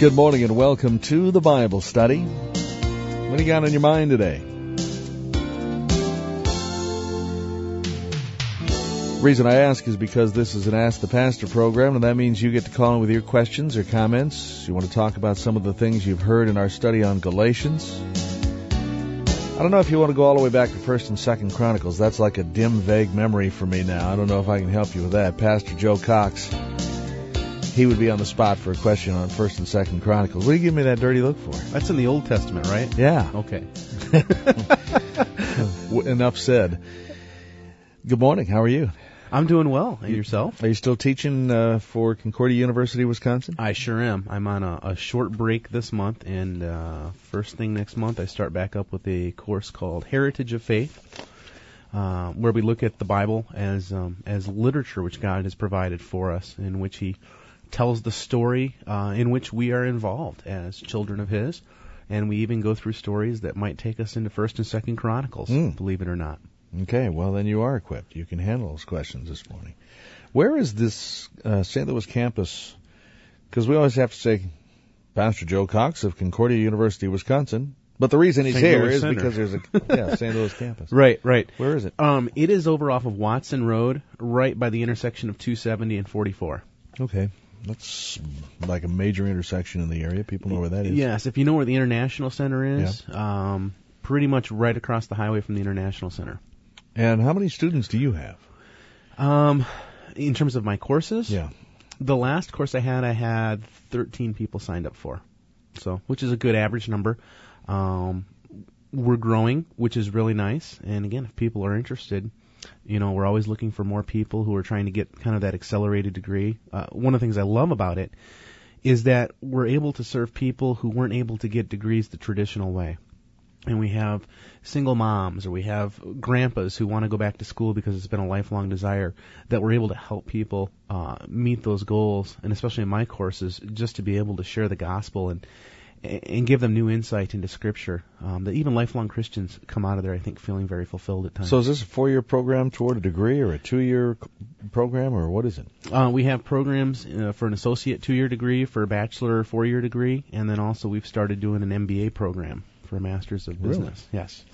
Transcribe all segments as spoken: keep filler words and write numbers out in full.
Good morning and welcome to the Bible study. What do you got on your mind today? The reason I ask is because this is an Ask the Pastor program, and that means you get to call in with your questions or comments. You want to talk about some of the things you've heard in our study on Galatians. I don't know if you want to go all the way back to First and Second Chronicles. That's like a dim, vague memory for me now. I don't know if I can help you with that. Pastor Joe Cox, he would be on the spot for a question on First and Second Chronicles. What do you give me that dirty look for? That's in the Old Testament, right? Yeah. Okay. Enough said. Good morning. How are you? I'm doing well. And yourself? Are you still teaching uh, for Concordia University, Wisconsin? I sure am. I'm on a, a short break this month, and uh, first thing next month I start back up with a course called Heritage of Faith, uh, where we look at the Bible as um, as literature which God has provided for us, in which He tells the story uh, in which we are involved as children of His, and we even go through stories that might take us into First and Second Chronicles, mm. believe it or not. Okay, well then you are equipped. You can handle those questions this morning. Where is this uh, Saint Louis campus? Because we always have to say Pastor Joe Cox of Concordia University, Wisconsin. But the reason he's Saint here Louis is Center. because there's a yeah Saint Louis campus. Right, right. Where is it? Um, it is over off of Watson Road, right by the intersection of two seventy and forty-four. Okay. That's like a major intersection in the area. People know where that is. Yes, if you know where the International Center is, yeah. um, pretty much right across the highway from the International Center. And how many students do you have? Um, in terms of my courses? Yeah. The last course I had, I had thirteen people signed up for, so which is a good average number. Um, we're growing, which is really nice. And again, if people are interested, you know, we're always looking for more people who are trying to get kind of that accelerated degree. Uh, one of the things I love about it is that we're able to serve people who weren't able to get degrees the traditional way. And we have single moms, or we have grandpas who want to go back to school because it's been a lifelong desire, that we're able to help people uh, meet those goals, and especially in my courses, just to be able to share the gospel and and give them new insight into Scripture, um, that even lifelong Christians come out of there, I think, feeling very fulfilled at times. So is this a four-year program toward a degree, or a two-year program, or what is it? Uh, we have programs uh, for an associate two-year degree, for a bachelor four-year degree, and then also we've started doing an M B A program for a master's of business. Really? Yes.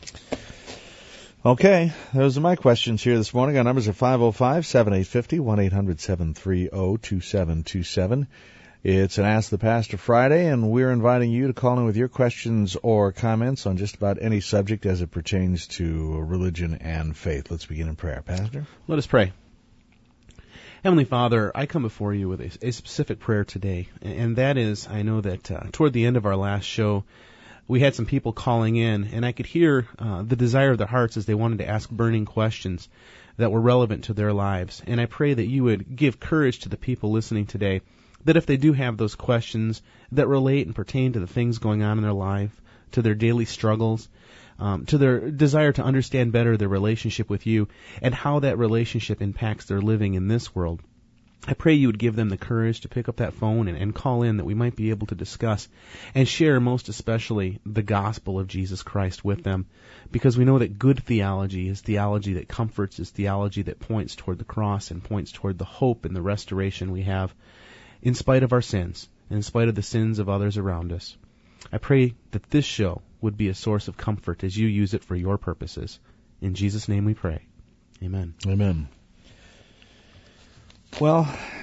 Okay, those are my questions here this morning. Our numbers are five oh five, seven eight five oh, one eight hundred, seven three oh, two seven two seven. It's an Ask the Pastor Friday, and we're inviting you to call in with your questions or comments on just about any subject as it pertains to religion and faith. Let's begin in prayer. Pastor? Let us pray. Heavenly Father, I come before you with a, a specific prayer today, and that is, I know that uh, toward the end of our last show, we had some people calling in, and I could hear uh, the desire of their hearts as they wanted to ask burning questions that were relevant to their lives. And I pray that you would give courage to the people listening today, that if they do have those questions that relate and pertain to the things going on in their life, to their daily struggles, um, to their desire to understand better their relationship with you, and how that relationship impacts their living in this world, I pray you would give them the courage to pick up that phone and, and call in, that we might be able to discuss and share most especially the gospel of Jesus Christ with them, because we know that good theology is theology that comforts, is theology that points toward the cross and points toward the hope and the restoration we have in spite of our sins, and in spite of the sins of others around us. I pray that this show would be a source of comfort as you use it for your purposes. In Jesus' name we pray. Amen. Amen. Well,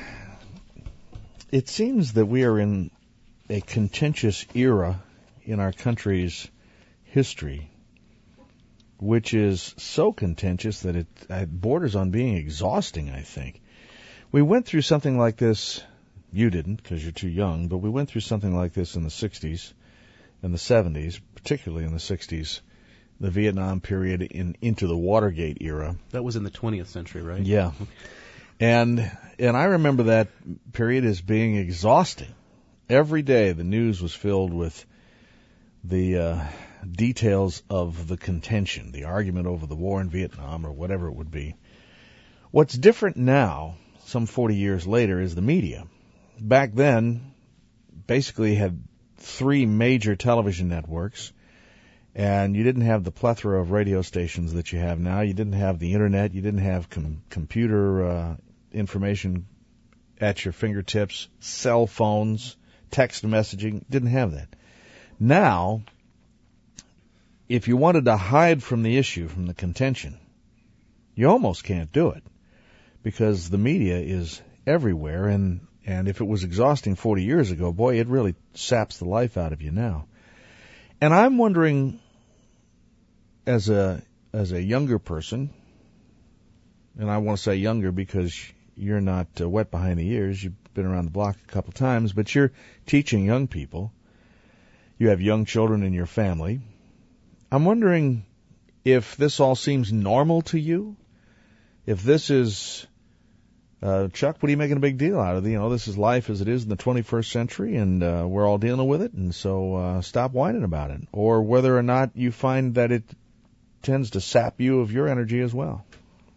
it seems that we are in a contentious era in our country's history, which is so contentious that it, it borders on being exhausting, I think. We went through something like this. You didn't, because you're too young, but we went through something like this in the sixties and the seventies, particularly in the sixties, the Vietnam period in into the Watergate era. That was in the twentieth century, right? Yeah. And and I remember that period as being exhausting. Every day the news was filled with the uh, details of the contention, the argument over the war in Vietnam or whatever it would be. What's different now, some forty years later, is the media. Back then, basically had three major television networks, and you didn't have the plethora of radio stations that you have now. You didn't have the Internet. You didn't have com- computer uh, information at your fingertips, cell phones, text messaging. Didn't have that. Now, if you wanted to hide from the issue, from the contention, you almost can't do it because the media is everywhere, and, and if it was exhausting forty years ago, boy, it really saps the life out of you now. And I'm wondering, as a as a younger person, and I want to say younger because you're not uh, wet behind the ears, you've been around the block a couple times, but you're teaching young people. You have young children in your family. I'm wondering if this all seems normal to you. If this is, uh, Chuck, what are you making a big deal out of? You know, this is life as it is in the twenty-first century, and uh, we're all dealing with it, and so uh, stop whining about it. Or whether or not you find that it tends to sap you of your energy as well.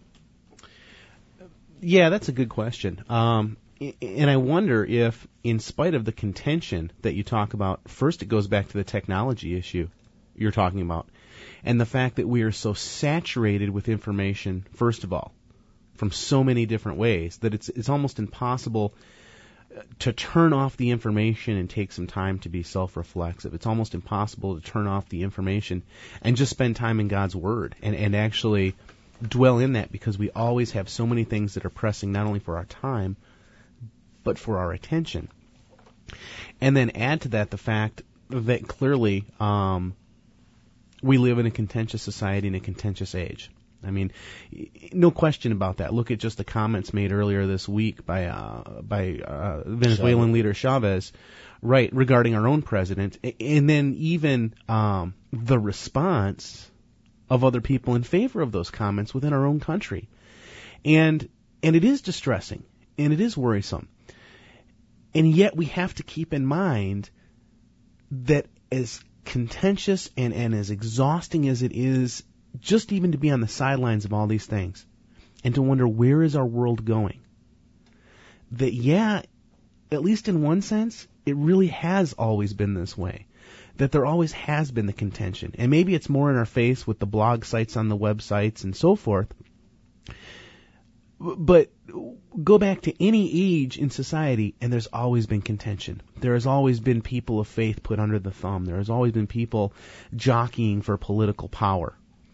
Yeah, that's a good question. Um, and I wonder if, in spite of the contention that you talk about, first it goes back to the technology issue you're talking about, and the fact that we are so saturated with information, first of all, from so many different ways, that it's it's almost impossible to turn off the information and take some time to be self-reflexive. It's almost impossible to turn off the information and just spend time in God's Word and, and actually dwell in that, because we always have so many things that are pressing not only for our time, but for our attention. And then add to that the fact that clearly um, we live in a contentious society in a contentious age. I mean, no question about that. Look at just the comments made earlier this week by uh, by uh, Venezuelan Chavez. leader Chavez, right, regarding our own president, and then even um, the response of other people in favor of those comments within our own country. And and it is distressing, and it is worrisome. And yet we have to keep in mind that as contentious and, and as exhausting as it is, just even to be on the sidelines of all these things, and to wonder, where is our world going? That, yeah, at least in one sense, it really has always been this way. That there always has been the contention. And maybe it's more in our face with the blog sites on the websites and so forth. But go back to any age in society, and there's always been contention. There has always been people of faith put under the thumb. There has always been people jockeying for political power.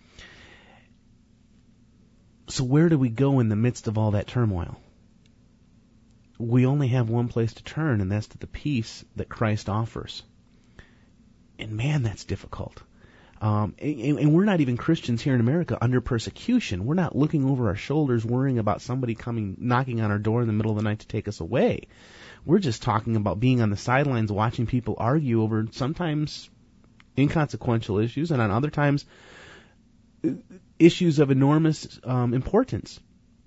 So where do we go in the midst of all that turmoil? We only have one place to turn, and that's to the peace that Christ offers. And man, that's difficult. Um, and, and we're not even Christians here in America under persecution. We're not looking over our shoulders worrying about somebody coming, knocking on our door in the middle of the night to take us away. We're just talking about being on the sidelines watching people argue over sometimes inconsequential issues, and on other times issues of enormous um, importance.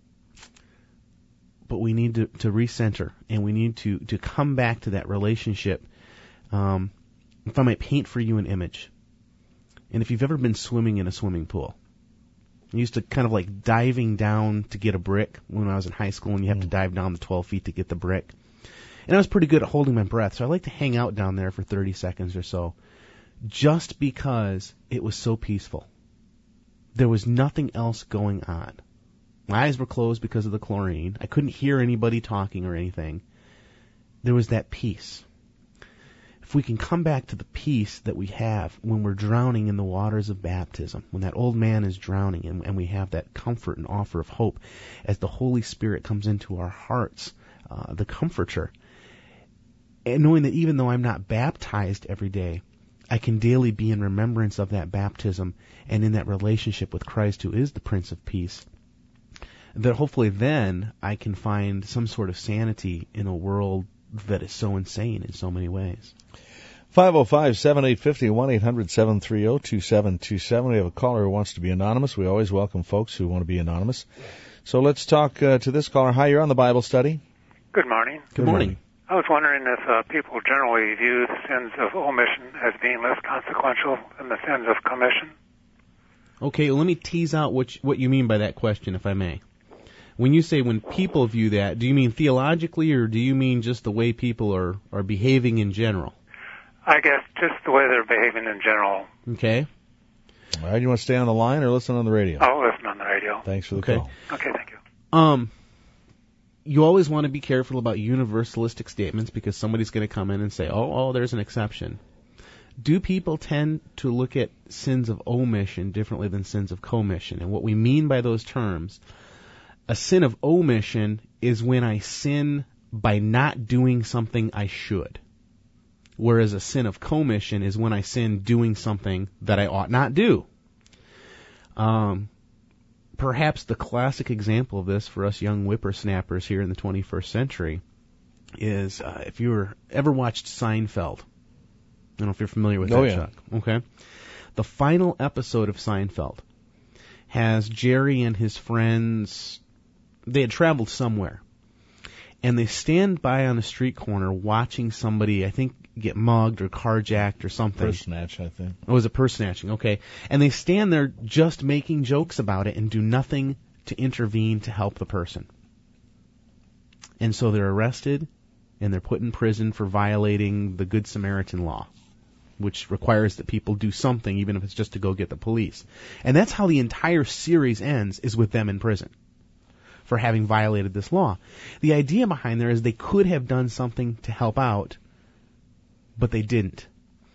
But we need to, to recenter, and we need to, to come back to that relationship. Um, if I might paint for you an image, and if you've ever been swimming in a swimming pool, I used to kind of like diving down to get a brick when I was in high school, and you have mm. to dive down the twelve feet to get the brick. And I was pretty good at holding my breath, so I like to hang out down there for thirty seconds or so, just because it was so peaceful. There was nothing else going on. My eyes were closed because of the chlorine. I couldn't hear anybody talking or anything. There was that peace. If we can come back to the peace that we have when we're drowning in the waters of baptism, when that old man is drowning, and, and we have that comfort and offer of hope as the Holy Spirit comes into our hearts, uh, the Comforter, and knowing that even though I'm not baptized every day, I can daily be in remembrance of that baptism and in that relationship with Christ, who is the Prince of Peace, that hopefully then I can find some sort of sanity in a world that is so insane in so many ways. five oh five, seven eight five oh, one eight hundred, seven three zero, two seven two seven. We have a caller who wants to be anonymous. We always welcome folks who want to be anonymous. So let's talk uh, to this caller. Hi, you're on the Bible study. Good morning. Good morning. I was wondering if uh, people generally view the sins of omission as being less consequential than the sins of commission. Okay, well, let me tease out what you, what you mean by that question, if I may. When you say when people view that, do you mean theologically, or do you mean just the way people are, are behaving in general? I guess just the way they're behaving in general. Okay. All right, you want to stay on the line or listen on the radio? I'll listen on the radio. Thanks for the okay. call. Okay, thank you. Um, you always want to be careful about universalistic statements because somebody's going to come in and say, oh, oh, there's an exception. Do people tend to look at sins of omission differently than sins of commission? And what we mean by those terms, a sin of omission is when I sin by not doing something I should. Whereas a sin of commission is when I sin doing something that I ought not do. Um, perhaps the classic example of this for us young whippersnappers here in the twenty-first century is uh, if you were ever watched Seinfeld. I don't know if you're familiar with oh, that, yeah. Chuck. Okay. The final episode of Seinfeld has Jerry and his friends, they had traveled somewhere, and they stand by on a street corner watching somebody, I think, get mugged or carjacked or something. Purse snatch, I think. Oh, it was a purse snatching, okay. And they stand there just making jokes about it and do nothing to intervene to help the person. And so they're arrested, and they're put in prison for violating the Good Samaritan law, which requires that people do something, even if it's just to go get the police. And that's how the entire series ends, is with them in prison for having violated this law. The idea behind there is they could have done something to help out, but they didn't.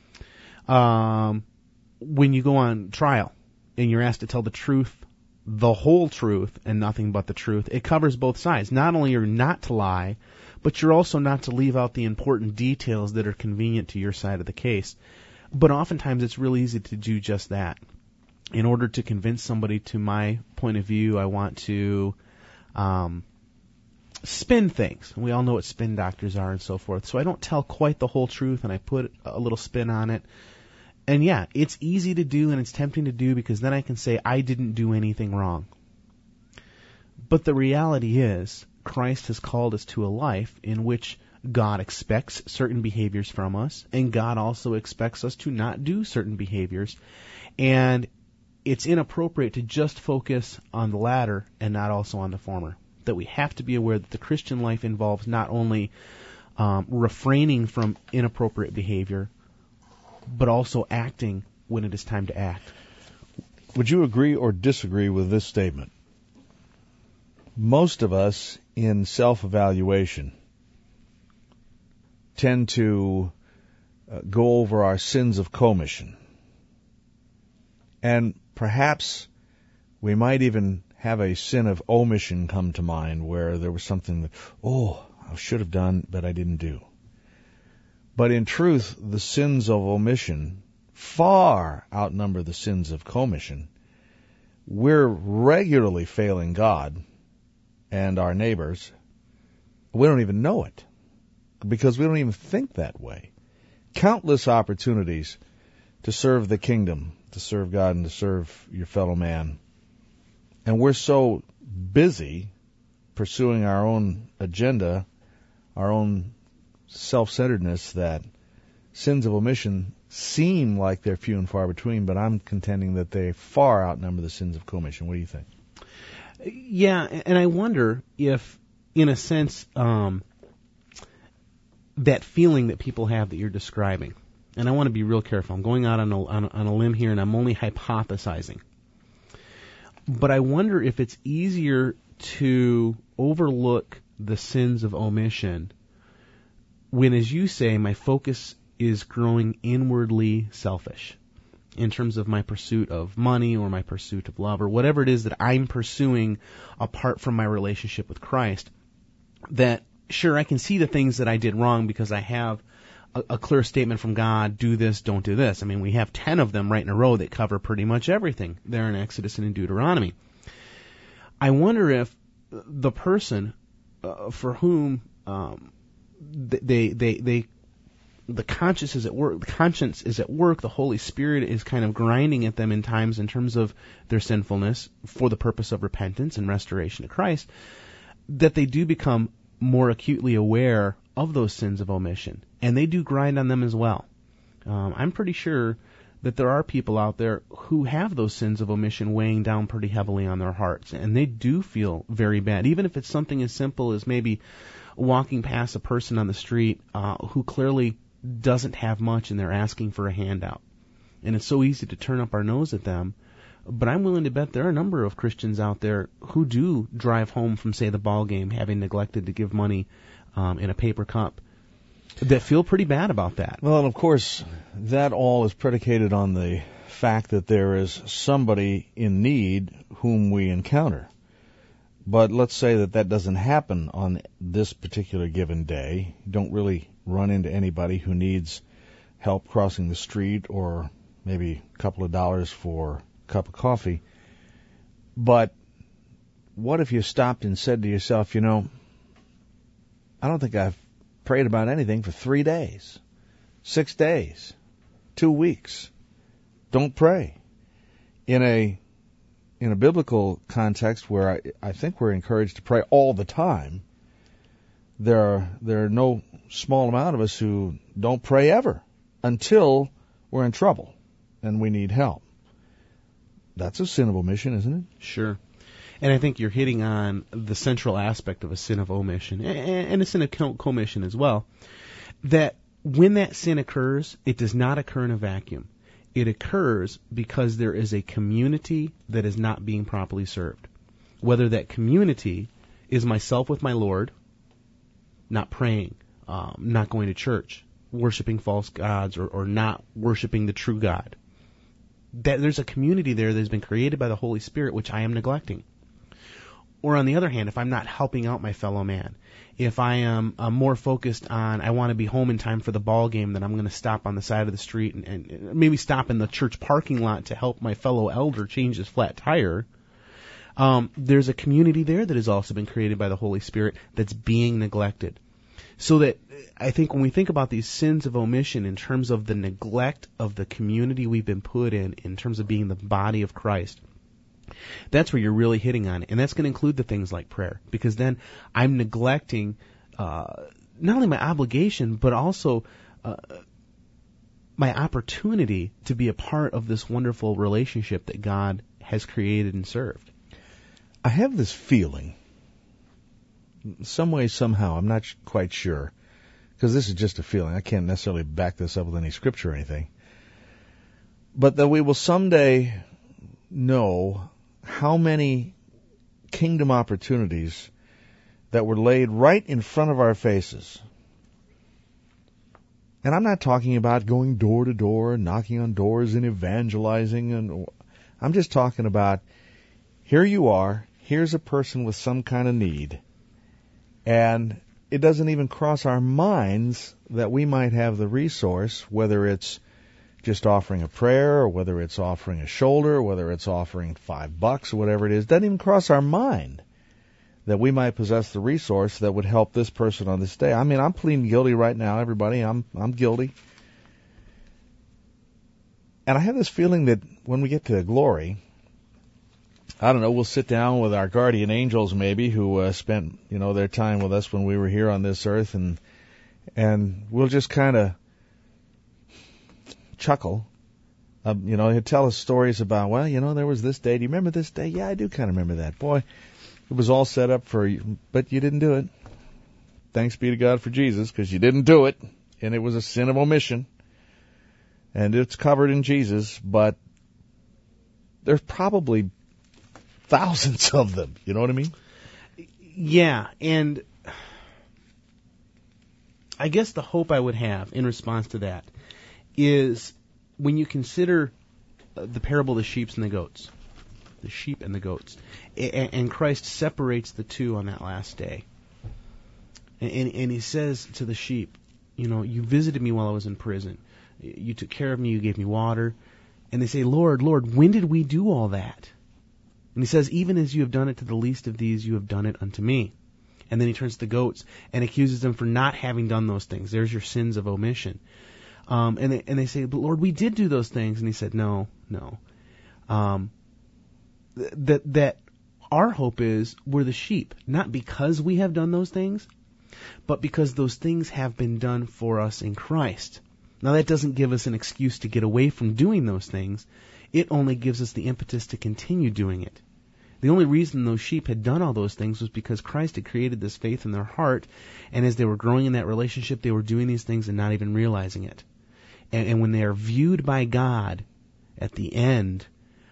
Um, when you go on trial and you're asked to tell the truth, the whole truth, and nothing but the truth, it covers both sides. Not only are you not to lie, but you're also not to leave out the important details that are convenient to your side of the case. But oftentimes it's really easy to do just that. In order to convince somebody to my point of view, I want to um, spin things. We all know what spin doctors are and so forth. So I don't tell quite the whole truth, and I put a little spin on it. And yeah, it's easy to do and it's tempting to do because then I can say I didn't do anything wrong. But the reality is, Christ has called us to a life in which God expects certain behaviors from us, and God also expects us to not do certain behaviors. And it's inappropriate to just focus on the latter and not also on the former. That we have to be aware that the Christian life involves not only um, refraining from inappropriate behavior, but also acting when it is time to act. Would you agree or disagree with this statement? Most of us in self-evaluation tend to uh, go over our sins of commission. And perhaps we might even have a sin of omission come to mind where there was something that, oh, I should have done, but I didn't do. But in truth, the sins of omission far outnumber the sins of commission. We're regularly failing God and our neighbors. We don't even know it because we don't even think that way. Countless opportunities to serve the kingdom, to serve God and to serve your fellow man. And we're so busy pursuing our own agenda, our own self-centeredness, that sins of omission seem like they're few and far between, but I'm contending that they far outnumber the sins of commission. What do you think? Yeah, and I wonder if, in a sense, um, that feeling that people have that you're describing, and I want to be real careful. I'm going out on a, on a, on a limb here, and I'm only hypothesizing. But I wonder if it's easier to overlook the sins of omission when, as you say, my focus is growing inwardly selfish in terms of my pursuit of money or my pursuit of love or whatever it is that I'm pursuing apart from my relationship with Christ. That, sure, I can see the things that I did wrong because I have a, a clear statement from God, do this, don't do this. I mean, we have ten of them right in a row that cover pretty much everything there in Exodus and in Deuteronomy. I wonder if the person uh, for whom um, they, they, they, the conscience is at work, the conscience is at work, the Holy Spirit is kind of grinding at them in times in terms of their sinfulness for the purpose of repentance and restoration to Christ, that they do become more acutely aware of those sins of omission, and they do grind on them as well. Um, I'm pretty sure that there are people out there who have those sins of omission weighing down pretty heavily on their hearts, and they do feel very bad, even if it's something as simple as maybe walking past a person on the street uh, who clearly doesn't have much and they're asking for a handout. And it's so easy to turn up our nose at them But I'm willing to bet there are a number of Christians out there who do drive home from, say, the ball game, having neglected to give money um, in a paper cup, that feel pretty bad about that. Well, and of course, that all is predicated on the fact that there is somebody in need whom we encounter. But let's say that that doesn't happen on this particular given day. You don't really run into anybody who needs help crossing the street or maybe a couple of dollars for a cup of coffee. But what if you stopped and said to yourself, you know, I don't think I've prayed about anything for three days, six days, two weeks. Don't pray. In a in a biblical context where I, I think we're encouraged to pray all the time, there are there are no small amount of us who don't pray ever until we're in trouble and we need help. That's a sin of omission, isn't it? Sure. And I think you're hitting on the central aspect of a sin of omission, and a sin of commission as well, that when that sin occurs, it does not occur in a vacuum. It occurs because there is a community that is not being properly served. Whether that community is myself with my Lord, not praying, um, not going to church, worshiping false gods, or, or not worshiping the true God. That there's a community there that has been created by the Holy Spirit, which I am neglecting. Or on the other hand, if I'm not helping out my fellow man, if I am uh, more focused on I want to be home in time for the ball game, then I'm going to stop on the side of the street and, and maybe stop in the church parking lot to help my fellow elder change his flat tire. Um, there's a community there that has also been created by the Holy Spirit that's being neglected. So that I think when we think about these sins of omission in terms of the neglect of the community we've been put in, in terms of being the body of Christ, that's where you're really hitting on it. And that's going to include the things like prayer, because then I'm neglecting uh, not only my obligation, but also uh, my opportunity to be a part of this wonderful relationship that God has created and served. I have this feeling, some way, somehow, I'm not quite sure, because this is just a feeling. I can't necessarily back this up with any scripture or anything, but that we will someday know how many kingdom opportunities that were laid right in front of our faces. And I'm not talking about going door to door, knocking on doors and evangelizing. And I'm just talking about, here you are, here's a person with some kind of need, and it doesn't even cross our minds that we might have the resource, whether it's just offering a prayer, or whether it's offering a shoulder, or whether it's offering five bucks, or whatever it is. Doesn't even cross our mind that we might possess the resource that would help this person on this day. I mean, I'm pleading guilty right now, everybody. I'm I'm guilty. And I have this feeling that when we get to glory, I don't know, we'll sit down with our guardian angels maybe, who uh, spent, you know, their time with us when we were here on this earth, and and we'll just kind of chuckle. Um, you know, he'll tell us stories about, well, you know, there was this day. Do you remember this day? Yeah, I do kind of remember that. Boy, it was all set up for you, but you didn't do it. Thanks be to God for Jesus, because you didn't do it, and it was a sin of omission, and it's covered in Jesus, but there's probably thousands of them. You know what I mean? Yeah, and I guess the hope I would have in response to that is when you consider the parable of the sheep and the goats, the sheep and the goats, and Christ separates the two on that last day. And, and he says to the sheep, you know, you visited me while I was in prison. You took care of me, you gave me water. And they say, Lord, Lord, when did we do all that? And he says, even as you have done it to the least of these, you have done it unto me. And then he turns to the goats and accuses them for not having done those things. There's your sins of omission. Um, and, they, and they say, but Lord, we did do those things. And he said, no, no. Um, th- that that our hope is we're the sheep, not because we have done those things, but because those things have been done for us in Christ. Now, that doesn't give us an excuse to get away from doing those things. It only gives us the impetus to continue doing it. The only reason those sheep had done all those things was because Christ had created this faith in their heart, and as they were growing in that relationship, they were doing these things and not even realizing it. And, and when they are viewed by God at the end,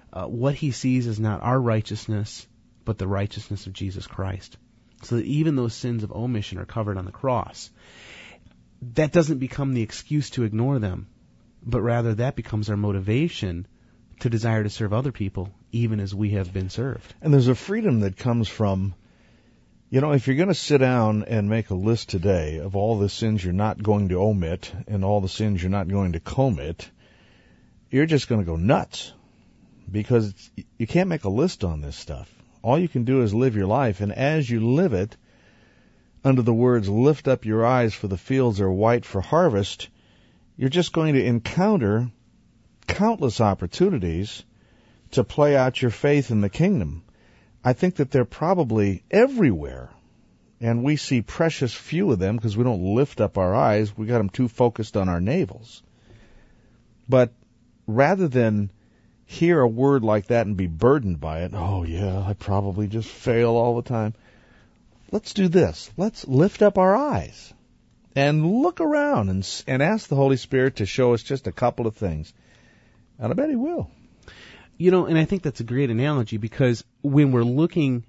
uh, what he sees is not our righteousness, but the righteousness of Jesus Christ. So that even those sins of omission are covered on the cross. That doesn't become the excuse to ignore them, but rather that becomes our motivation to desire to serve other people, even as we have been served. And there's a freedom that comes from, you know, if you're going to sit down and make a list today of all the sins you're not going to omit and all the sins you're not going to commit, you're just going to go nuts, because it's, you can't make a list on this stuff. All you can do is live your life, and as you live it, under the words, lift up your eyes for the fields are white for harvest, you're just going to encounter countless opportunities to play out your faith in the kingdom. I think that they're probably everywhere, and we see precious few of them because we don't lift up our eyes. We got them too focused on our navels. But rather than hear a word like that and be burdened by it, oh yeah, I probably just fail all the time. Let's do this. Let's lift up our eyes and look around and and ask the Holy Spirit to show us just a couple of things. And I bet He will. You know, and I think that's a great analogy, because when we're looking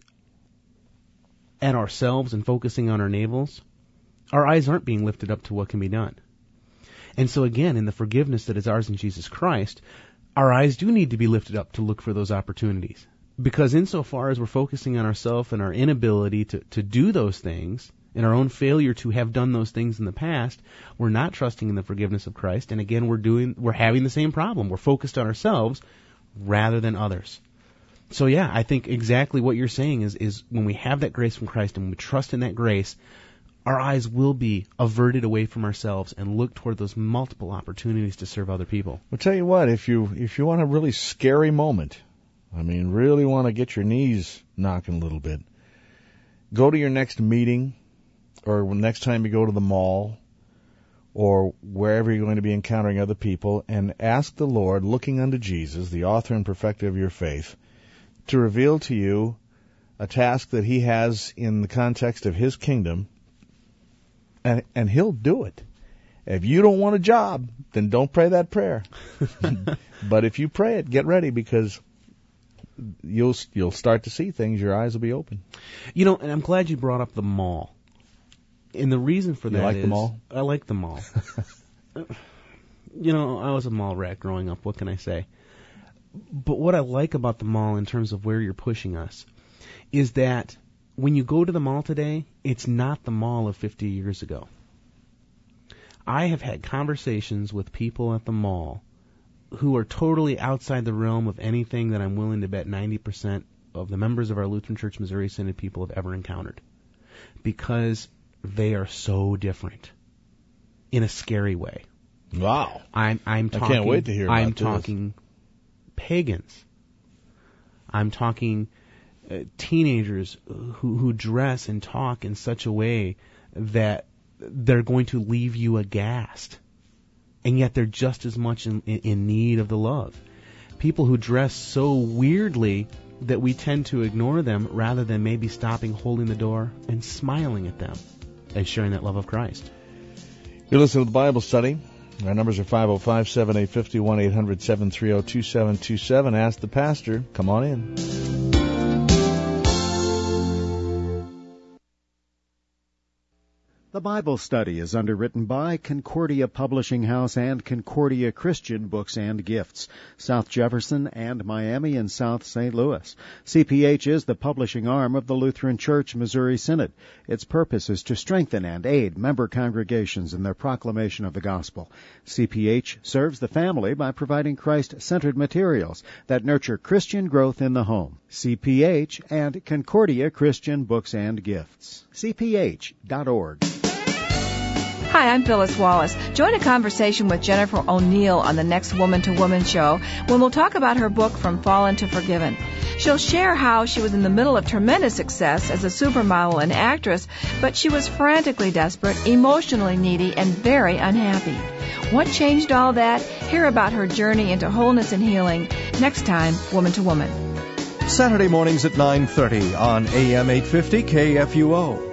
at ourselves and focusing on our navels, our eyes aren't being lifted up to what can be done. And so again, in the forgiveness that is ours in Jesus Christ, our eyes do need to be lifted up to look for those opportunities. Because insofar as we're focusing on ourselves and our inability to, to do those things, and our own failure to have done those things in the past, we're not trusting in the forgiveness of Christ. And again, we're doing, we're having the same problem. We're focused on ourselves rather than others. So yeah, I think exactly what you're saying is, is when we have that grace from Christ and we trust in that grace, our eyes will be averted away from ourselves and look toward those multiple opportunities to serve other people. I'll tell you what, if you if you want a really scary moment, I mean, really want to get your knees knocking a little bit, go to your next meeting, or next time you go to the mall, or wherever you're going to be encountering other people, and ask the Lord, looking unto Jesus, the author and perfecter of your faith, to reveal to you a task that He has in the context of His kingdom, and, and He'll do it. If you don't want a job, then don't pray that prayer. But if you pray it, get ready, because you'll you'll start to see things. Your eyes will be open. You know, and I'm glad you brought up the mall. And the reason for that you like is... the mall? I like the mall. You know, I was a mall rat growing up. What can I say? But what I like about the mall in terms of where you're pushing us is that when you go to the mall today, it's not the mall of fifty years ago. I have had conversations with people at the mall who are totally outside the realm of anything that I'm willing to bet ninety percent of the members of our Lutheran Church Missouri Synod people have ever encountered. Because they are so different in a scary way. Wow. I'm I'm talking I can't wait to hear about I'm this. talking pagans. I'm talking uh, teenagers who who dress and talk in such a way that they're going to leave you aghast. And yet they're just as much in, in, in need of the love. People who dress so weirdly that we tend to ignore them rather than maybe stopping, holding the door, and smiling at them and sharing that love of Christ. You're listening to the Bible Study. Our numbers are five oh five, seven eight five oh, one eight hundred, seven three oh, two seven two seven. Ask the pastor. Come on in. The Bible Study is underwritten by Concordia Publishing House and Concordia Christian Books and Gifts, South Jefferson and Miami and South Saint Louis. C P H is the publishing arm of the Lutheran Church Missouri Synod. Its purpose is to strengthen and aid member congregations in their proclamation of the gospel. C P H serves the family by providing Christ-centered materials that nurture Christian growth in the home. C P H and Concordia Christian Books and Gifts. C P H dot org. Hi, I'm Phyllis Wallace. Join a conversation with Jennifer O'Neill on the next Woman to Woman show when we'll talk about her book, From Fallen to Forgiven. She'll share how she was in the middle of tremendous success as a supermodel and actress, but she was frantically desperate, emotionally needy, and very unhappy. What changed all that? Hear about her journey into wholeness and healing next time, Woman to Woman. Saturday mornings at nine thirty on A M eight fifty K F U O.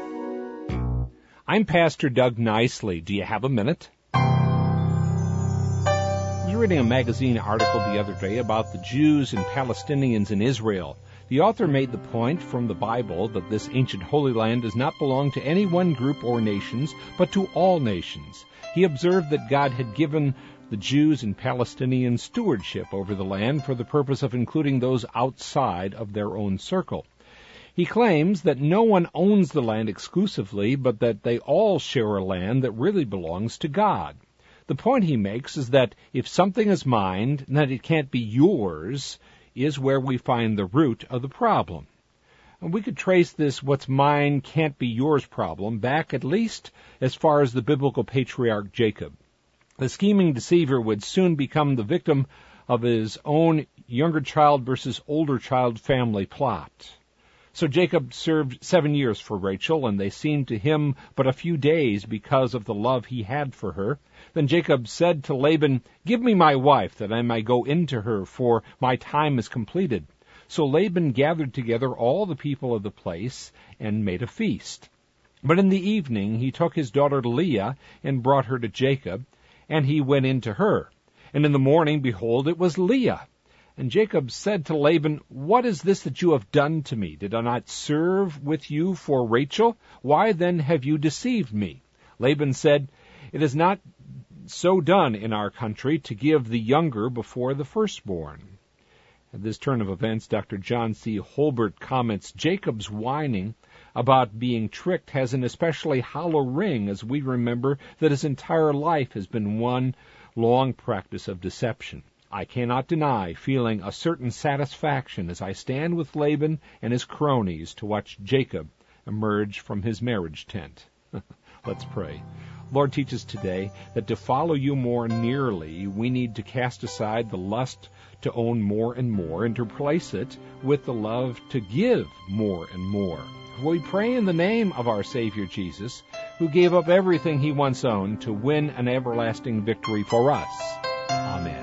I'm Pastor Doug Nicely. Do you have a minute? You reading a magazine article the other day about the Jews and Palestinians in Israel. The author made the point from the Bible that this ancient Holy Land does not belong to any one group or nations, but to all nations. He observed that God had given the Jews and Palestinians stewardship over the land for the purpose of including those outside of their own circle. He claims that no one owns the land exclusively, but that they all share a land that really belongs to God. The point he makes is that if something is mine, that it can't be yours, is where we find the root of the problem. And we could trace this what's mine can't be yours problem back at least as far as the biblical patriarch Jacob. The scheming deceiver would soon become the victim of his own younger child versus older child family plot. So Jacob served seven years for Rachel, and they seemed to him but a few days because of the love he had for her. Then Jacob said to Laban, "Give me my wife, that I may go into her, for my time is completed." So Laban gathered together all the people of the place and made a feast. But in the evening he took his daughter Leah and brought her to Jacob, and he went in to her. And in the morning, behold, it was Leah. And Jacob said to Laban, "What is this that you have done to me? Did I not serve with you for Rachel? Why then have you deceived me?" Laban said, "It is not so done in our country to give the younger before the firstborn." At this turn of events, Doctor John C. Holbert comments, Jacob's whining about being tricked has an especially hollow ring as we remember that his entire life has been one long practice of deception. I cannot deny feeling a certain satisfaction as I stand with Laban and his cronies to watch Jacob emerge from his marriage tent. Let's pray. Lord, teach us today that to follow you more nearly, we need to cast aside the lust to own more and more and to replace it with the love to give more and more. We pray in the name of our Savior Jesus, who gave up everything he once owned to win an everlasting victory for us. Amen.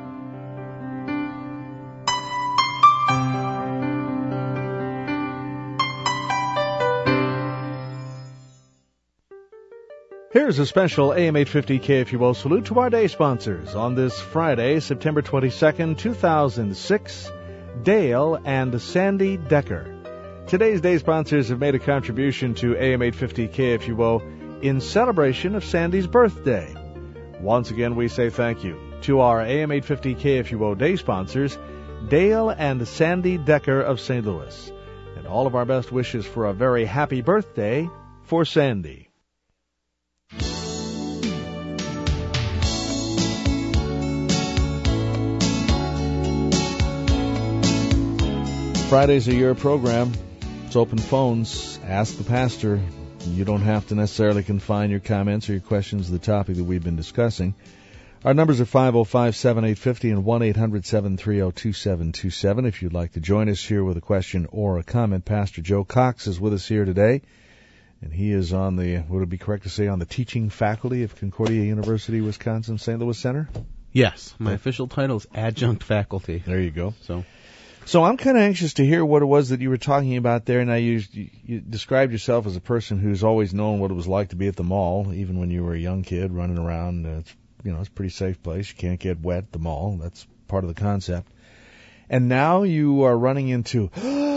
Here's a special A M eight fifty K F U O salute to our day sponsors on this Friday, September twenty-second, two thousand six, Dale and Sandy Decker. Today's day sponsors have made a contribution to A M eight fifty K F U O in celebration of Sandy's birthday. Once again, we say thank you to our A M eight fifty K F U O day sponsors, Dale and Sandy Decker of Saint Louis. And all of our best wishes for a very happy birthday for Sandy. Fridays are your program. It's open phones. Ask the pastor. You don't have to necessarily confine your comments or your questions to the topic that we've been discussing. Our numbers are five oh five, seven eight five oh and one eight hundred, seven three oh, two seven two seven. If you'd like to join us here with a question or a comment, Pastor Joe Cox is with us here today. And he is on the, would it be correct to say, on the teaching faculty of Concordia University, Wisconsin, Saint Louis Center? Yes. My official title is adjunct faculty. There you go. So... So I'm kind of anxious to hear what it was that you were talking about there. Now, you, you, you described yourself as a person who's always known what it was like to be at the mall, even when you were a young kid running around. Uh, it's, you know, it's a pretty safe place. You can't get wet at the mall. That's part of the concept. And now you are running into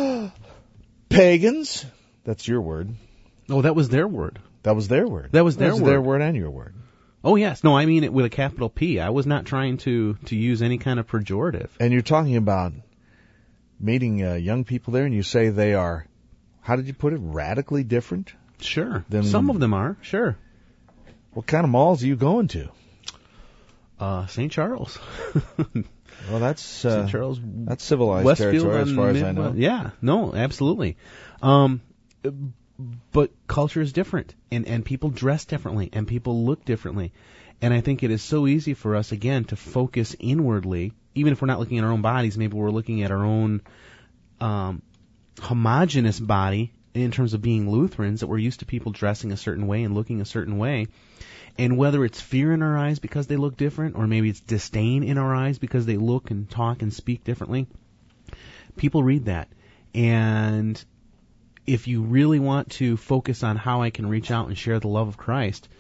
pagans. That's your word. Oh, that was their word. That was their word. That was their that was word. their word and your word. Oh, yes. No, I mean it with a capital P. I was not trying to, to use any kind of pejorative. And you're talking about meeting uh, young people there, and you say they are, how did you put it, radically different? Sure. Than, Some of them are, sure. What kind of malls are you going to? Uh, Saint Charles. Well, that's uh, Saint Charles, that's civilized Westfield territory as far as I Midwest. know. Yeah, no, absolutely. Um, but culture is different, and, and people dress differently, and people look differently. And I think it is so easy for us, again, to focus inwardly. Even if we're not looking at our own bodies, maybe we're looking at our own um, homogenous body in terms of being Lutherans, that we're used to people dressing a certain way and looking a certain way. And whether it's fear in our eyes because they look different, or maybe it's disdain in our eyes because they look and talk and speak differently, people read that. And if you really want to focus on how I can reach out and share the love of Christ,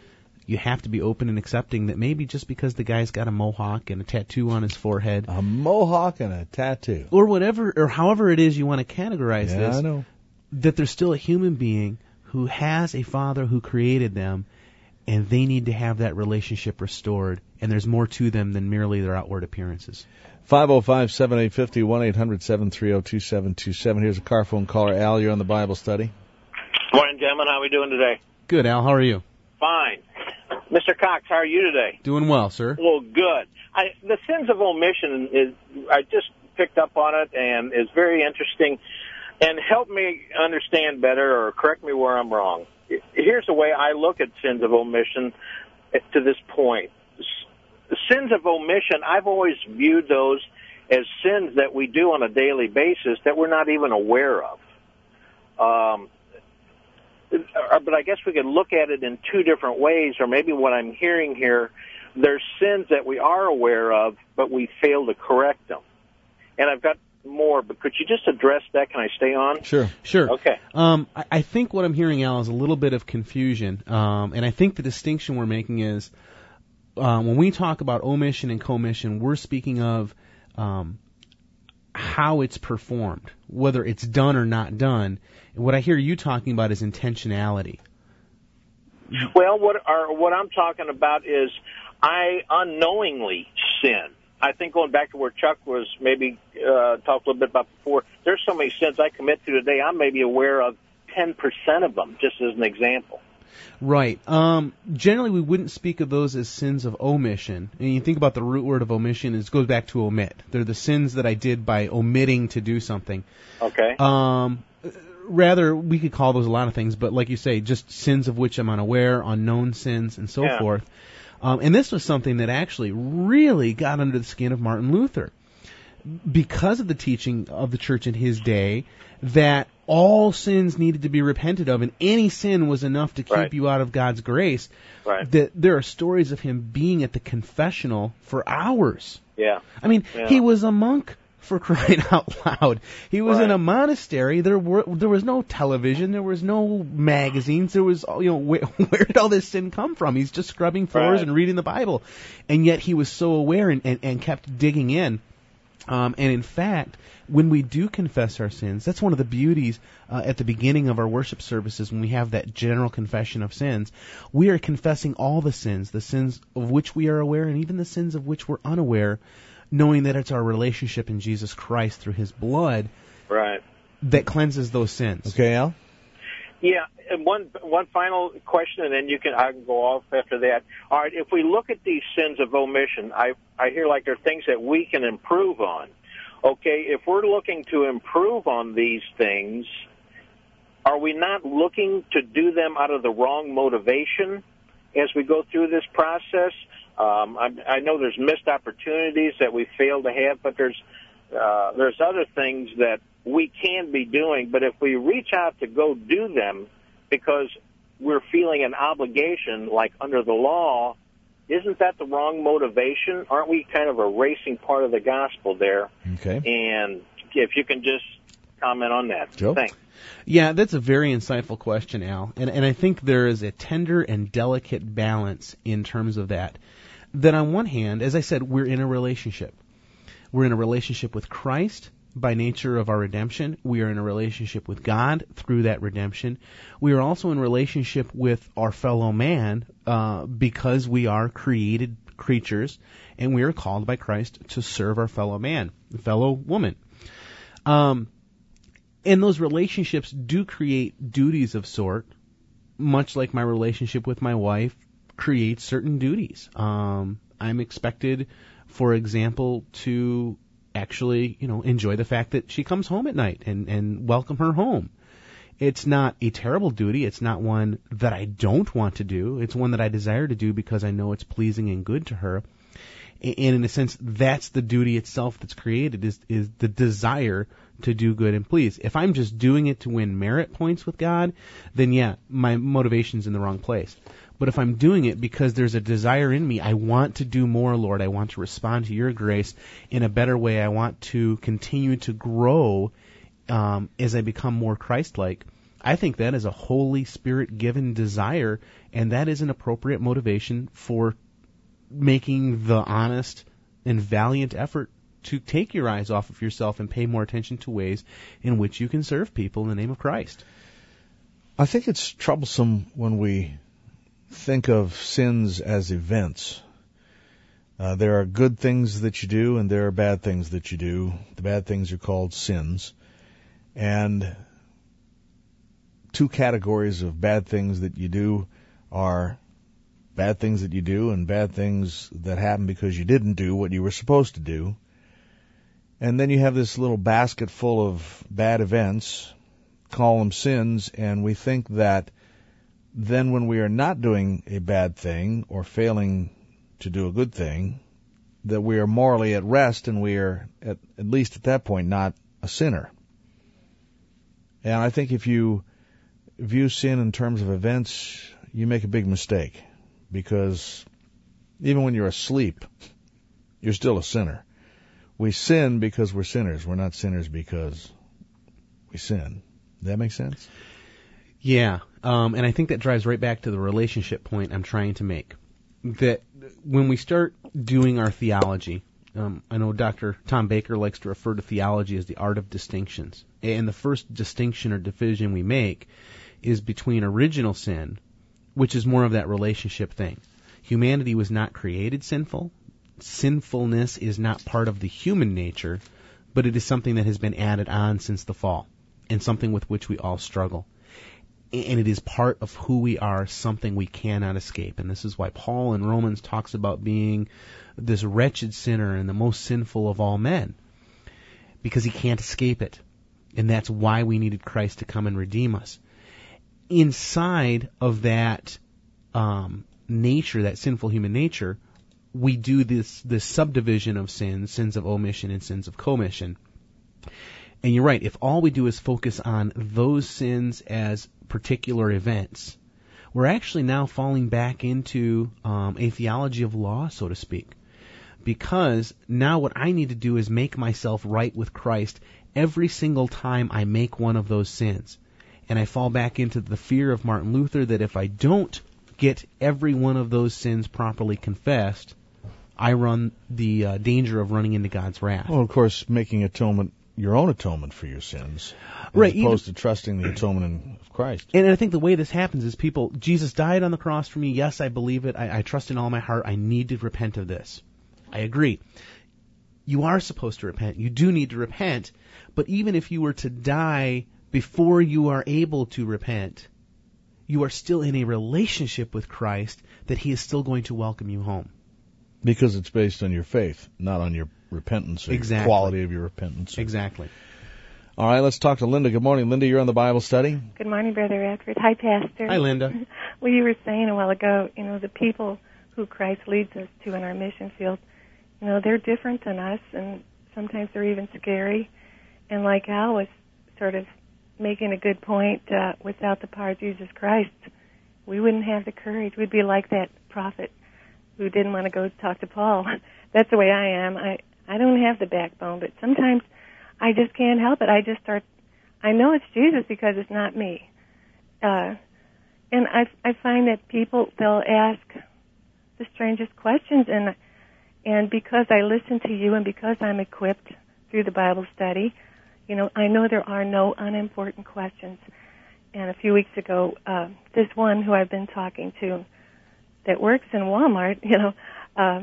You have to be open and accepting that maybe just because the guy's got a mohawk and a tattoo on his forehead, A mohawk and a tattoo. or whatever, or however it is you want to categorize Yeah, this, I know. that there's still a human being who has a Father who created them, and they need to have that relationship restored, and there's more to them than merely their outward appearances. five oh five, seven eight five oh, one eight hundred, seven three oh, two seven two seven. Here's a car phone caller. Al, you're on the Bible study. Morning, gentlemen. How are we doing today? Good, Al. How are you? Fine. Mister Cox, how are you today? Doing well, sir. Well, good. I, the sins of omission is, I just picked up on it, and is very interesting, and help me understand better, or correct me where I'm wrong. Here's the way I look at sins of omission to this point. The sins of omission, I've always viewed those as sins that we do on a daily basis that we're not even aware of. Um, but I guess we could look at it in two different ways, or maybe what I'm hearing here, there's sins that we are aware of, but we fail to correct them. And I've got more, but could you just address that? Can I stay on? Sure. Sure. Okay. Um, I, I think what I'm hearing, Al, is a little bit of confusion, um, and I think the distinction we're making is uh, when we talk about omission and commission, we're speaking of um, how it's performed, whether it's done or not done. And what I hear you talking about is intentionality. Well, what are, what I'm talking about is I unknowingly sin. I think going back to where Chuck was maybe uh, talked a little bit about before, there's so many sins I commit to today, I'm maybe aware of ten percent of them, just as an example. Right. Um, generally, we wouldn't speak of those as sins of omission. And you think about the root word of omission, it goes back to omit. They're the sins that I did by omitting to do something. Okay. Um, rather, we could call those a lot of things, but like you say, just sins of which I'm unaware, unknown sins, and so Yeah. forth. Um, and this was something that actually really got under the skin of Martin Luther because of the teaching of the church in his day that all sins needed to be repented of, and any sin was enough to keep Right. you out of God's grace. Right. That there are stories of him being at the confessional for hours. Yeah. I mean, Yeah. he was a monk, for crying out loud. He was Right. in a monastery. There were there was no television. There was no magazines. There was, you know, where, where did all this sin come from? He's just scrubbing floors Right. and reading the Bible, and yet he was so aware and, and, and kept digging in. Um, and in fact, when we do confess our sins, that's one of the beauties uh, at the beginning of our worship services when we have that general confession of sins. We are confessing all the sins, the sins of which we are aware and even the sins of which we're unaware, knowing that it's our relationship in Jesus Christ through his blood Right. that cleanses those sins. Okay, Al? Yeah, and one one final question, and then you can I can go off after that. All right, if we look at these sins of omission, I I hear like there are things that we can improve on. Okay, if we're looking to improve on these things, are we not looking to do them out of the wrong motivation as we go through this process? Um, I, I know there's missed opportunities that we fail to have, but there's uh, there's other things that we can be doing. But if we reach out to go do them because we're feeling an obligation, like under the law, isn't that the wrong motivation? Aren't we kind of erasing part of the gospel there? Okay. And if you can just comment on that. Joe? Thanks. Yeah, that's a very insightful question, Al. And, and I think there is a tender and delicate balance in terms of that. That on one hand, as I said, we're in a relationship. We're in a relationship with Christ by nature of our redemption. We are in a relationship with God through that redemption. We are also in relationship with our fellow man uh, because we are created creatures, and we are called by Christ to serve our fellow man, fellow woman. Um, and those relationships do create duties of sort, much like my relationship with my wife creates certain duties. Um, I'm expected, for example, to actually, you know, enjoy the fact that she comes home at night and, and welcome her home. It's not a terrible duty. It's not one that I don't want to do. It's one that I desire to do because I know it's pleasing and good to her. And in a sense, that's the duty itself that's created, is, is the desire to do good and please. If I'm just doing it to win merit points with God, then yeah, my motivation's in the wrong place. But if I'm doing it because there's a desire in me, I want to do more, Lord. I want to respond to your grace in a better way. I want to continue to grow um, as I become more Christ-like. I think that is a Holy Spirit-given desire, and that is an appropriate motivation for making the honest and valiant effort to take your eyes off of yourself and pay more attention to ways in which you can serve people in the name of Christ. I think it's troublesome when we think of sins as events. Uh, there are good things that you do, and there are bad things that you do. The bad things are called sins. And two categories of bad things that you do are bad things that you do and bad things that happen because you didn't do what you were supposed to do. And then you have this little basket full of bad events, call them sins, and we think that then when we are not doing a bad thing or failing to do a good thing, that we are morally at rest and we are, at, at least at that point, not a sinner. And I think if you view sin in terms of events, you make a big mistake, because even when you're asleep, you're still a sinner. We sin because we're sinners. We're not sinners because we sin. Does that make sense? Yeah, um, and I think that drives right back to the relationship point I'm trying to make. That when we start doing our theology, um, I know Doctor Tom Baker likes to refer to theology as the art of distinctions. And the first distinction or division we make is between original sin, which is more of that relationship thing. Humanity was not created sinful. Sinfulness is not part of the human nature, but it is something that has been added on since the fall, and something with which we all struggle. And it is part of who we are, something we cannot escape. And this is why Paul in Romans talks about being this wretched sinner and the most sinful of all men, because he can't escape it. And that's why we needed Christ to come and redeem us. Inside of that um, nature, that sinful human nature, we do this, this subdivision of sins, sins of omission and sins of commission. And you're right, if all we do is focus on those sins as particular events, we're actually now falling back into um, a theology of law, so to speak. Because now what I need to do is make myself right with Christ every single time I make one of those sins. And I fall back into the fear of Martin Luther that if I don't get every one of those sins properly confessed, I run the uh, danger of running into God's wrath. Well, of course, making atonement, your own atonement for your sins, as right, opposed even, to trusting the atonement of Christ. And I think the way this happens is people, Jesus died on the cross for me. Yes, I believe it. I, I trust in all my heart. I need to repent of this. I agree. You are supposed to repent. You do need to repent. But even if you were to die before you are able to repent, you are still in a relationship with Christ that He is still going to welcome you home. Because it's based on your faith, not on your repentance or exactly. the quality of your repentance. Exactly. All right, let's talk to Linda. Good morning, Linda. You're on the Bible study. Good morning, Brother Edward. Hi, Pastor. Hi, Linda. Well, you were saying a while ago, you know, the people who Christ leads us to in our mission field, you know, they're different than us, and sometimes they're even scary. And like Al was sort of making a good point, uh, without the power of Jesus Christ, we wouldn't have the courage. We'd be like that prophet who didn't want to go talk to Paul. That's the way I am. I, I don't have the backbone, but sometimes I just can't help it. I just start, I know it's Jesus because it's not me. Uh, and I, I find that people, they'll ask the strangest questions, and and because I listen to you and because I'm equipped through the Bible study, you know, I know there are no unimportant questions. And a few weeks ago, uh, this one who I've been talking to that works in Walmart, you know, uh,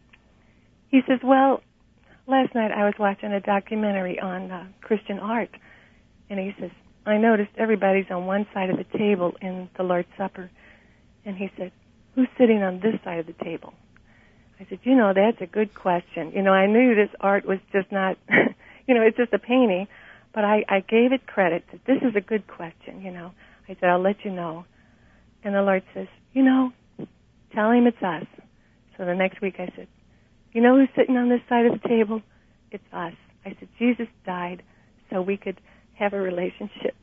he says, well, last night I was watching a documentary on uh, Christian art, and he says, I noticed everybody's on one side of the table in the Lord's Supper. And he said, who's sitting on this side of the table? I said, you know, that's a good question. You know, I knew this art was just not, you know, it's just a painting, but I, I gave it credit that this is a good question, you know. I said, I'll let you know. And the Lord says, you know, tell him it's us. So the next week I said, you know who's sitting on this side of the table? It's us. I said, Jesus died so we could have a relationship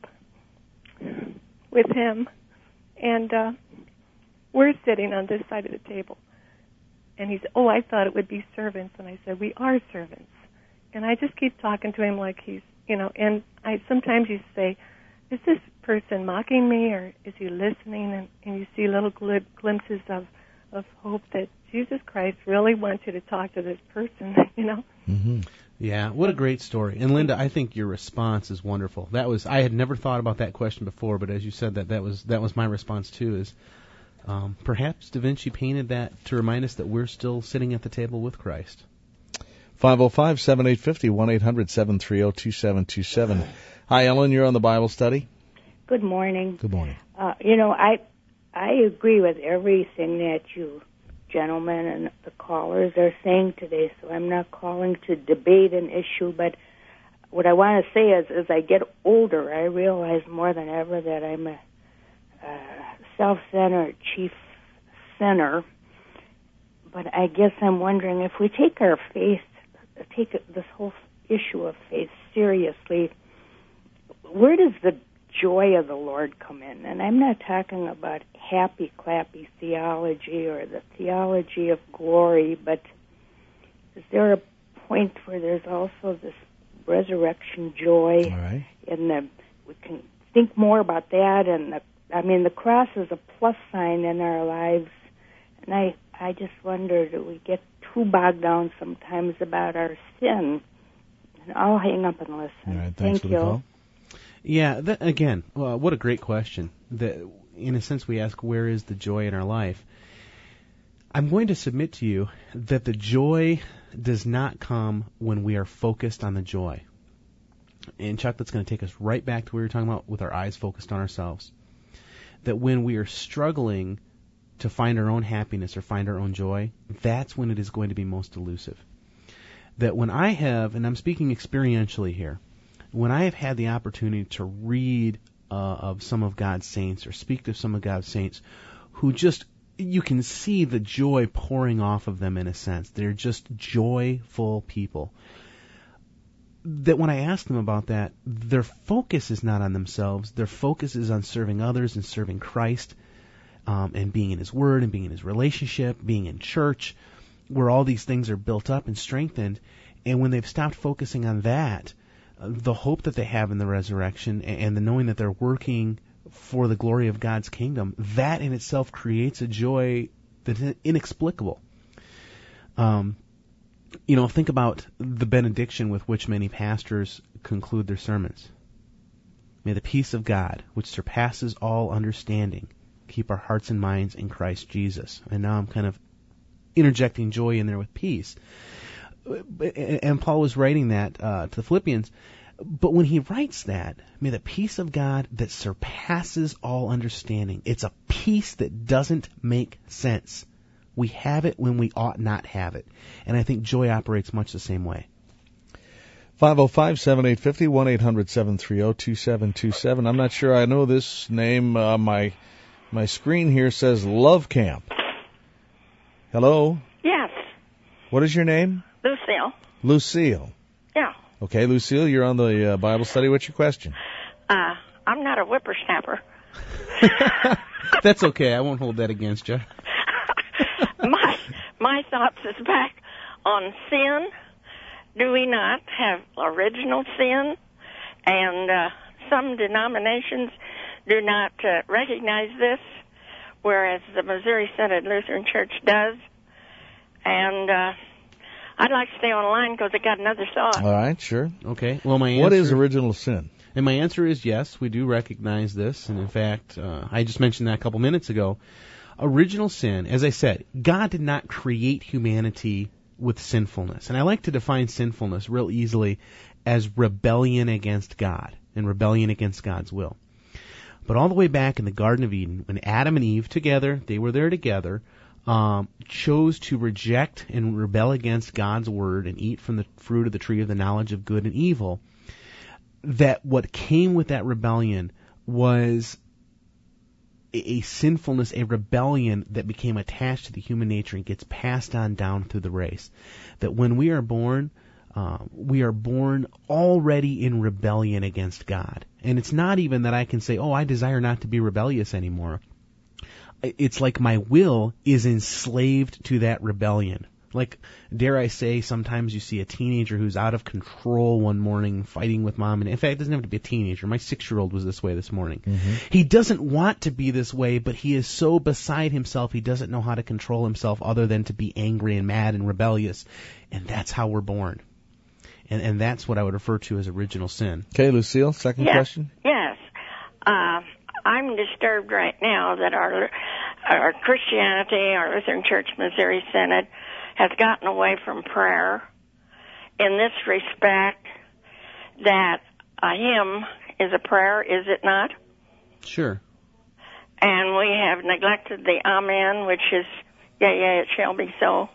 with him. And uh, we're sitting on this side of the table. And he said, oh, I thought it would be servants. And I said, we are servants. And I just keep talking to him like he's, you know, and I sometimes used to say, is this person mocking me, or is he listening? And, and you see little gl- glimpses of, of hope that Jesus Christ really wants you to talk to this person, you know? Mm-hmm. Yeah, what a great story. And Linda, I think your response is wonderful. That was I had never thought about that question before, but as you said that, that was that was my response too. Is um, perhaps Da Vinci painted that to remind us that we're still sitting at the table with Christ. five oh five, seven eight five oh, one eight hundred, seven three oh, two seven two seven. Hi, Ellen. You're on the Bible study. Good morning. Good morning. Uh, you know, I I agree with everything that you gentlemen and the callers are saying today, so I'm not calling to debate an issue, but what I want to say is as I get older, I realize more than ever that I'm a uh, self-centered chief sinner, but I guess I'm wondering if we take our faith, take this whole issue of faith seriously, where does the joy of the Lord come in? And I'm not talking about happy, clappy theology or the theology of glory, but is there a point where there's also this resurrection joy? All right. And the, we can think more about that. And the, I mean, the cross is a plus sign in our lives. And I, I just wonder, do we get too bogged down sometimes about our sin? And I'll hang up and listen. All right, thanks Thank for you. the call. Yeah, that, again, well, what a great question. The, in a sense, we ask, where is the joy in our life? I'm going to submit to you that the joy does not come when we are focused on the joy. And Chuck, that's going to take us right back to what we were talking about with our eyes focused on ourselves. That when we are struggling to find our own happiness or find our own joy, that's when it is going to be most elusive. That when I have, and I'm speaking experientially here, when I have had the opportunity to read uh, of some of God's saints or speak to some of God's saints who just, you can see the joy pouring off of them in a sense. They're just joyful people. That when I ask them about that, their focus is not on themselves. Their focus is on serving others and serving Christ um, and being in His Word and being in His relationship, being in church, where all these things are built up and strengthened. And when they've stopped focusing on that, the hope that they have in the resurrection and the knowing that they're working for the glory of God's kingdom, that in itself creates a joy that is inexplicable. Um, you know, think about the benediction with which many pastors conclude their sermons. May the peace of God, which surpasses all understanding, keep our hearts and minds in Christ Jesus. And now I'm kind of interjecting joy in there with peace. And Paul was writing that uh, to the Philippians. But when he writes that, may the peace of God that surpasses all understanding, it's a peace that doesn't make sense. We have it when we ought not have it. And I think joy operates much the same way. five oh five, seven eight five oh, one eight hundred, seven three oh, two seven two seven. I'm not sure I know this name. Uh, my my screen here says Love Camp. Hello? Yes. What is your name? Lucille. Lucille. Yeah. Okay, Lucille, you're on the uh, Bible study. What's your question? Uh, I'm not a whippersnapper. That's okay. I won't hold that against you. my my thoughts is back on sin. Do we not have original sin? And uh, some denominations do not uh, recognize this, whereas the Missouri Synod Lutheran Church does. And uh, I'd like to stay on the line because I got another thought. All right, sure. Okay. Well, my answer, what is original sin? And my answer is yes, we do recognize this. And in fact, uh, I just mentioned that a couple minutes ago. Original sin, as I said, God did not create humanity with sinfulness. And I like to define sinfulness real easily as rebellion against God and rebellion against God's will. But all the way back in the Garden of Eden, when Adam and Eve together, they were there together, Um, chose to reject and rebel against God's word and eat from the fruit of the tree of the knowledge of good and evil, that what came with that rebellion was a, a sinfulness, a rebellion that became attached to the human nature and gets passed on down through the race. That when we are born, uh, we are born already in rebellion against God. And it's not even that I can say, oh, I desire not to be rebellious anymore. It's like my will is enslaved to that rebellion Like, dare I say, sometimes you see a teenager who's out of control one morning fighting with mom. And in fact, it doesn't have to be a teenager. My six-year-old was this way this morning. Mm-hmm. He doesn't want to be this way, but he is so beside himself, he doesn't know how to control himself other than to be angry and mad and rebellious. And that's how we're born. And, and that's what I would refer to as original sin. Okay, Lucille, second yes. question? Yes. Uh, I'm disturbed right now that our our Christianity, our Lutheran Church Missouri Synod, has gotten away from prayer in this respect, that a hymn is a prayer, is it not? Sure. And we have neglected the Amen, which is, yeah, yeah, it shall be so.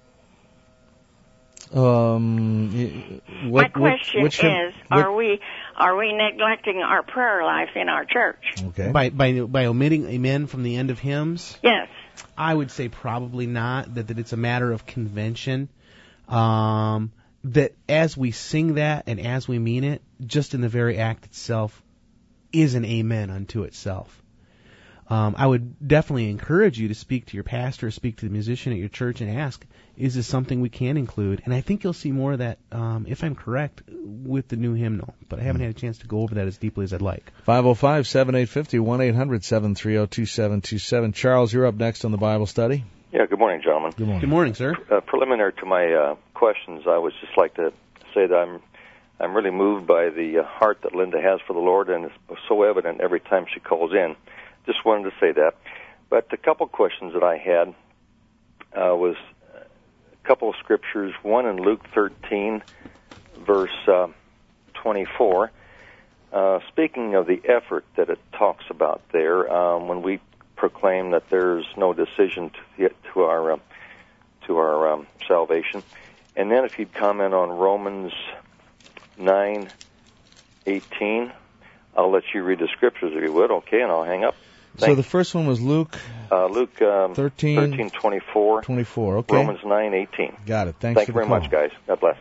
Um, what, My question which, which, is, what, are we are we neglecting our prayer life in our church? Okay. By by by omitting amen from the end of hymns? Yes. I would say probably not, that, that it's a matter of convention. Um, that as we sing that and as we mean it, just in the very act itself, is an amen unto itself. Um, I would definitely encourage you to speak to your pastor, speak to the musician at your church and ask, is this something we can include? And I think you'll see more of that, um, if I'm correct, with the new hymnal. But I haven't had a chance to go over that as deeply as I'd like. five oh five, seven eight five oh, one eight hundred, seven three oh, two seven two seven. Charles, you're up next on the Bible study. Yeah, good morning, gentlemen. Good morning. Good morning, sir. Uh, preliminary to my uh, questions, I would just like to say that I'm I'm really moved by the uh, heart that Linda has for the Lord, and it's so evident every time she calls in. Just wanted to say that. But a couple questions that I had uh, was a couple of scriptures, one in Luke thirteen, verse uh, twenty-four. Uh, speaking of the effort that it talks about there, um, when we proclaim that there's no decision to, the, to our uh, to our um, salvation. And then if you'd comment on Romans nine eighteen, I'll let you read the scriptures if you would, okay, and I'll hang up. Thanks. So the first one was Luke uh, Luke um, thirteen, thirteen twenty-four, twenty-four, okay. Romans nine eighteen. Got it. Thanks Thank for you very the call. much, guys. God bless.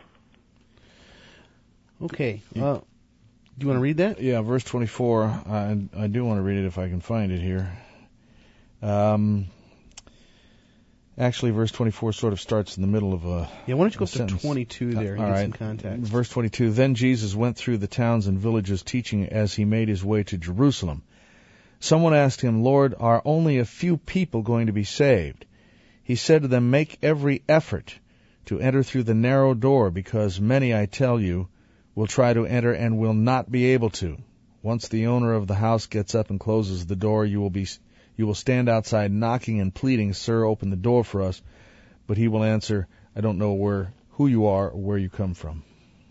Okay. Uh, do you want to read that? Yeah, verse twenty-four. I, I do want to read it if I can find it here. Um, actually, verse twenty-four sort of starts in the middle of a Yeah, why don't you go a up to sentence. twenty-two there and All get right. some context. Verse twenty-two, Then Jesus went through the towns and villages teaching as he made his way to Jerusalem. Someone asked him, Lord, are only a few people going to be saved? He said to them, Make every effort to enter through the narrow door, because many, I tell you, will try to enter and will not be able to. Once the owner of the house gets up and closes the door, you will be you will stand outside knocking and pleading, Sir, open the door for us. But he will answer, I don't know where who you are or where you come from.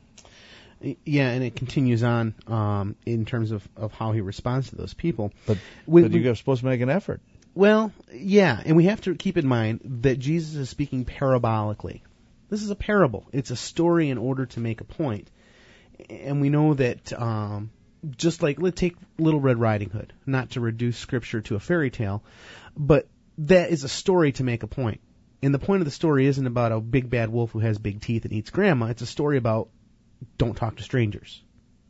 Yeah, and it continues on um, in terms of, of how he responds to those people. But, we, but you're supposed to make an effort. Well, yeah, and we have to keep in mind that Jesus is speaking parabolically. This is a parable. It's a story in order to make a point. And we know that um, just like, let's take Little Red Riding Hood, not to reduce Scripture to a fairy tale, but that is a story to make a point. And the point of the story isn't about a big bad wolf who has big teeth and eats grandma. It's a story about don't talk to strangers,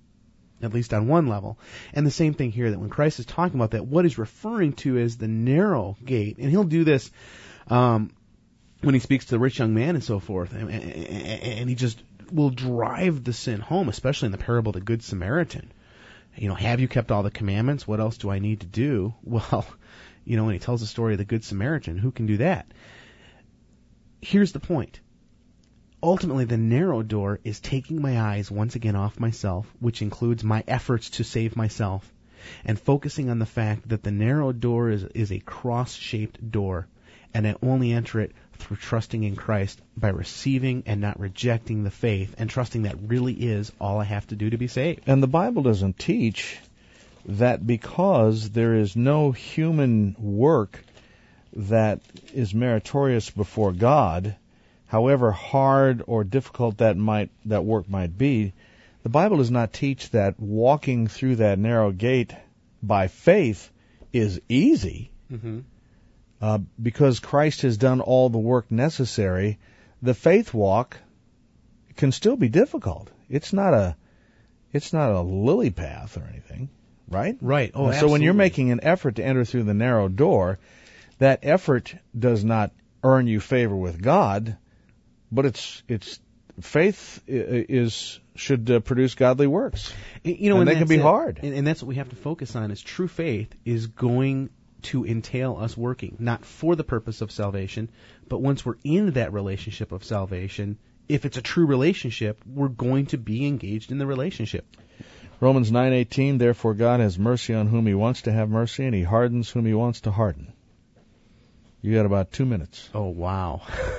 at least on one level. And the same thing here, that when Christ is talking about that, what he's referring to is the narrow gate. And he'll do this um, when he speaks to the rich young man and so forth. And, and, and he just will drive the sin home, especially in the parable of the Good Samaritan. You know, have you kept all the commandments? What else do I need to do? Well, you know, when he tells the story of the Good Samaritan, who can do that? Here's the point. Ultimately, the narrow door is taking my eyes once again off myself, which includes my efforts to save myself, and focusing on the fact that the narrow door is, is a cross-shaped door, and I only enter it through trusting in Christ by receiving and not rejecting the faith, and trusting that really is all I have to do to be saved. And the Bible doesn't teach that because there is no human work that is meritorious before God, however hard or difficult that might that work might be, the Bible does not teach that walking through that narrow gate by faith is easy. Mm-hmm. Uh, because Christ has done all the work necessary. The faith walk can still be difficult. It's not a it's not a lily path or anything, right? Right. Oh, so absolutely. when you're making an effort to enter through the narrow door, that effort does not earn you favor with God, but it's it's faith is should uh, produce godly works. You know, and, and they can be it. hard. And, and that's what we have to focus on. Is true faith is going to entail us working, not for the purpose of salvation, but once we're in that relationship of salvation, if it's a true relationship, we're going to be engaged in the relationship. Romans nine eighteen, therefore God has mercy on whom he wants to have mercy, and he hardens whom he wants to harden. You got about two minutes. Oh, wow.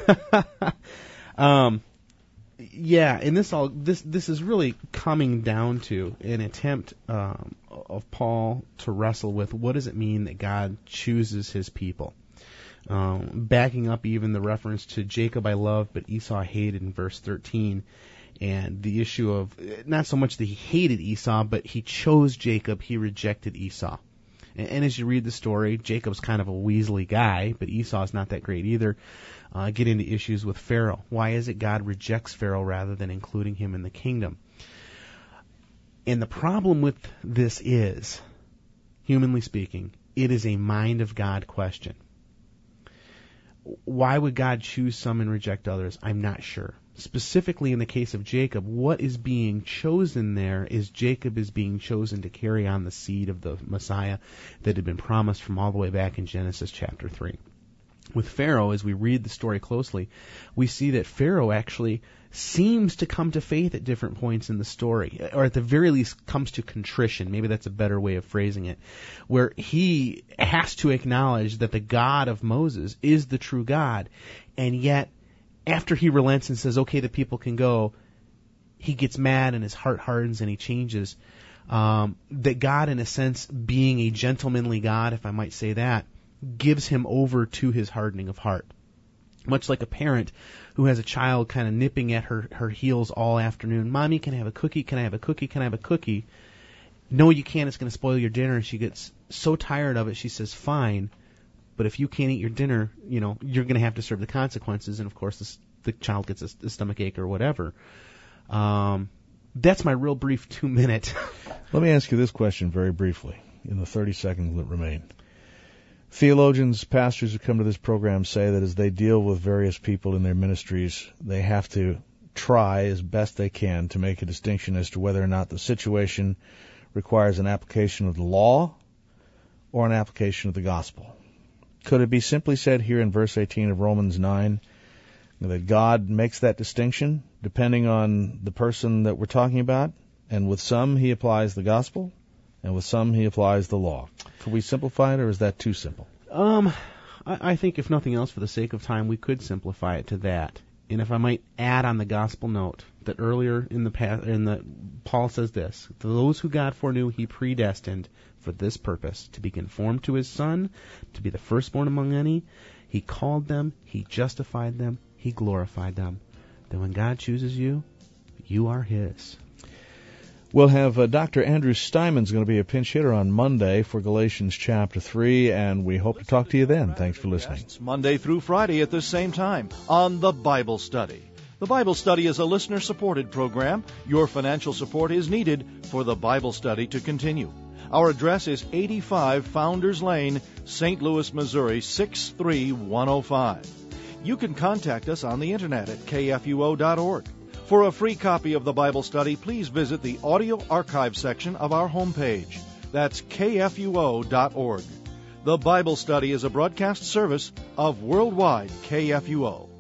um, yeah, and this all this this is really coming down to an attempt um, of Paul to wrestle with what does it mean that God chooses his people. Um, backing up even the reference to Jacob I love, but Esau I hated in verse thirteen, and the issue of not so much that he hated Esau, but he chose Jacob, he rejected Esau. And, and as you read the story, Jacob's kind of a weaselly guy, but Esau's not that great either. Uh, get into issues with Pharaoh. Why is it God rejects Pharaoh rather than including him in the kingdom? And the problem with this is, humanly speaking, it is a mind of God question. Why would God choose some and reject others? I'm not sure. Specifically in the case of Jacob, what is being chosen there is Jacob is being chosen to carry on the seed of the Messiah that had been promised from all the way back in Genesis chapter three. With Pharaoh, as we read the story closely, we see that Pharaoh actually seems to come to faith at different points in the story, or at the very least comes to contrition. Maybe that's a better way of phrasing it, where he has to acknowledge that the God of Moses is the true God, and yet after he relents and says, okay, the people can go, he gets mad and his heart hardens and he changes. Um, that God, in a sense, being a gentlemanly God, if I might say that, gives him over to his hardening of heart. Much like a parent who has a child kind of nipping at her, her heels all afternoon. Mommy, can I have a cookie? Can I have a cookie? Can I have a cookie? No, you can't. It's going to spoil your dinner. And she gets so tired of it, she says, fine. But if you can't eat your dinner, you know, you're going to have to serve the consequences. And, of course, this, the child gets a, a stomach ache or whatever. Um, that's my real brief two-minute. Let me ask you this question very briefly in the thirty seconds that remain. Theologians, pastors who come to this program say that as they deal with various people in their ministries, they have to try as best they can to make a distinction as to whether or not the situation requires an application of the law or an application of the gospel. Could it be simply said here in verse eighteen of Romans nine that God makes that distinction depending on the person that we're talking about, and with some he applies the gospel, and with some he applies the law? Could we simplify it, or is that too simple? Um, I, I think if nothing else, for the sake of time, we could simplify it to that. And if I might add on the gospel note that earlier in the past, in the Paul says this: to those who God foreknew, he predestined for this purpose, to be conformed to his Son, to be the firstborn among many. He called them, he justified them, he glorified them. Then when God chooses you, you are his. We'll have uh, Doctor Andrew Steinman's going to be a pinch hitter on Monday for Galatians chapter three, and we hope to talk to you then. Thanks for listening. Monday through Friday at this same time on The Bible Study. The Bible Study is a listener-supported program. Your financial support is needed for The Bible Study to continue. Our address is eighty-five Founders Lane, Saint Louis, Missouri, six three one oh five. You can contact us on the internet at K F U O dot org. For a free copy of the Bible Study, please visit the audio archive section of our homepage. That's K F U O dot org. The Bible Study is a broadcast service of Worldwide K F U O.